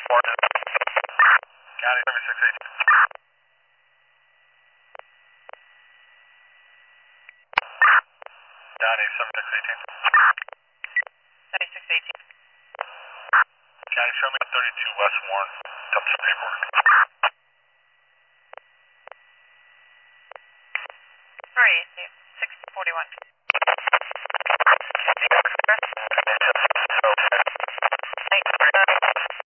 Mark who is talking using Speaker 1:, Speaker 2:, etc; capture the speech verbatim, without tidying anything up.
Speaker 1: County seventy-six eighteen. County seventy-six eighteen.
Speaker 2: seventy-six eighteen.
Speaker 1: County, show me thirty-two West Warren. Dump some paperwork.
Speaker 2: Sorry, six forty-one.